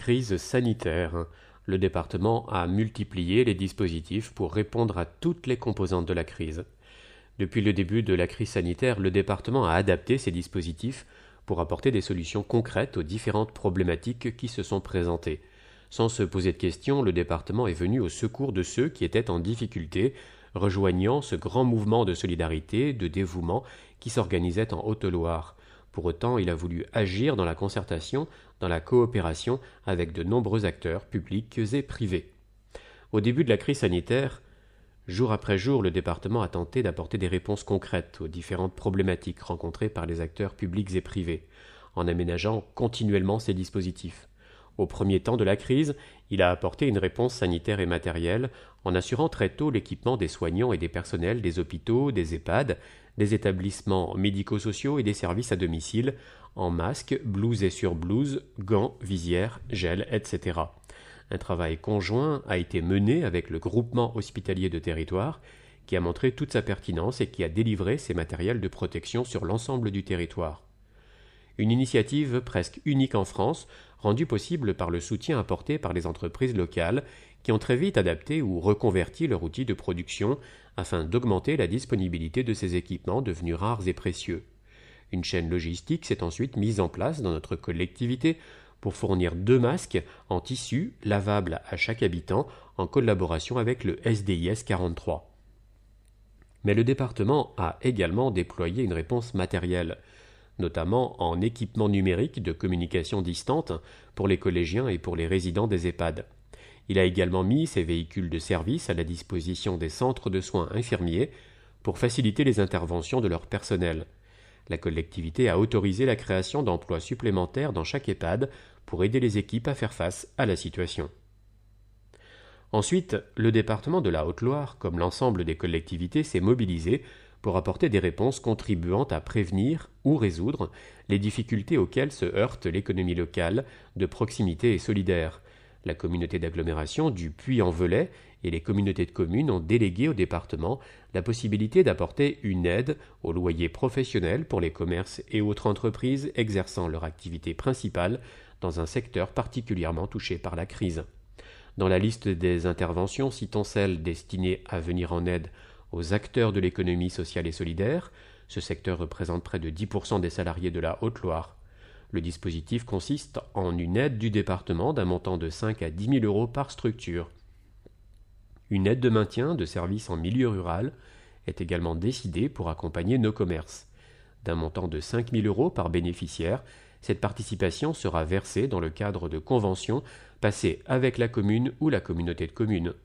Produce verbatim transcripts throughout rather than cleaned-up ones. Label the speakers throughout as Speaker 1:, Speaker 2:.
Speaker 1: Crise sanitaire. Le département a multiplié les dispositifs pour répondre à toutes les composantes de la crise. Depuis le début de la crise sanitaire, le département a adapté ces dispositifs pour apporter des solutions concrètes aux différentes problématiques qui se sont présentées. Sans se poser de questions, le département est venu au secours de ceux qui étaient en difficulté, rejoignant ce grand mouvement de solidarité, de dévouement qui s'organisait en Haute-Loire. Pour autant, il a voulu agir dans la concertation, dans la coopération avec de nombreux acteurs publics et privés. Au début de la crise sanitaire, jour après jour, le département a tenté d'apporter des réponses concrètes aux différentes problématiques rencontrées par les acteurs publics et privés, en aménageant continuellement ces dispositifs. Au premier temps de la crise, il a apporté une réponse sanitaire et matérielle en assurant très tôt l'équipement des soignants et des personnels des hôpitaux, des EHPAD, des établissements médico-sociaux et des services à domicile, en masques, blouses et surblouses, gants, visières, gel, et cetera. Un travail conjoint a été mené avec le groupement hospitalier de territoire, qui a montré toute sa pertinence et qui a délivré ces matériels de protection sur l'ensemble du territoire. Une initiative presque unique en France, rendue possible par le soutien apporté par les entreprises locales qui ont très vite adapté ou reconverti leur outil de production afin d'augmenter la disponibilité de ces équipements devenus rares et précieux. Une chaîne logistique s'est ensuite mise en place dans notre collectivité pour fournir deux masques en tissu lavables à chaque habitant en collaboration avec le S D I S quarante-trois. Mais le département a également déployé une réponse matérielle, notamment en équipement numérique de communication distante pour les collégiens et pour les résidents des EHPAD. Il a également mis ses véhicules de service à la disposition des centres de soins infirmiers pour faciliter les interventions de leur personnel. La collectivité a autorisé la création d'emplois supplémentaires dans chaque EHPAD pour aider les équipes à faire face à la situation. Ensuite, le département de la Haute-Loire, comme l'ensemble des collectivités, s'est mobilisé pour apporter des réponses contribuant à prévenir ou résoudre les difficultés auxquelles se heurte l'économie locale, de proximité et solidaire. La communauté d'agglomération du Puy-en-Velay et les communautés de communes ont délégué au département la possibilité d'apporter une aide au loyer professionnel pour les commerces et autres entreprises exerçant leur activité principale dans un secteur particulièrement touché par la crise. Dans la liste des interventions, citons celles destinées à venir en aide aux acteurs de l'économie sociale et solidaire. Ce secteur représente près de dix pour cent des salariés de la Haute-Loire. Le dispositif consiste en une aide du département d'un montant de cinq à dix mille euros par structure. Une aide de maintien de services en milieu rural est également décidée pour accompagner nos commerces. D'un montant de cinq mille euros par bénéficiaire, cette participation sera versée dans le cadre de conventions passées avec la commune ou la communauté de communes.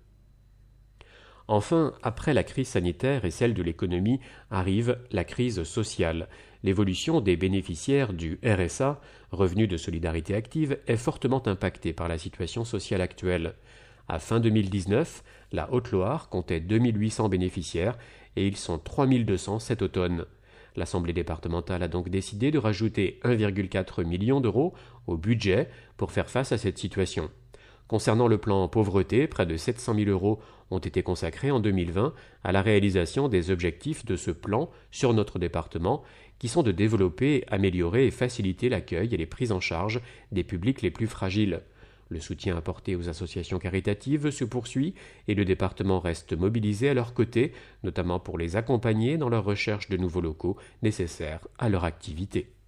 Speaker 1: Enfin, après la crise sanitaire et celle de l'économie, arrive la crise sociale. L'évolution des bénéficiaires du R S A, Revenu de solidarité active, est fortement impactée par la situation sociale actuelle. À fin deux mille dix-neuf, la Haute-Loire comptait deux mille huit cents bénéficiaires et ils sont trois mille deux cents cet automne. L'Assemblée départementale a donc décidé de rajouter un virgule quatre million d'euros au budget pour faire face à cette situation. Concernant le plan pauvreté, près de sept cent mille euros ont été consacrés en deux mille vingt à la réalisation des objectifs de ce plan sur notre département, qui sont de développer, améliorer et faciliter l'accueil et les prises en charge des publics les plus fragiles. Le soutien apporté aux associations caritatives se poursuit et le département reste mobilisé à leur côté, notamment pour les accompagner dans leur recherche de nouveaux locaux nécessaires à leur activité.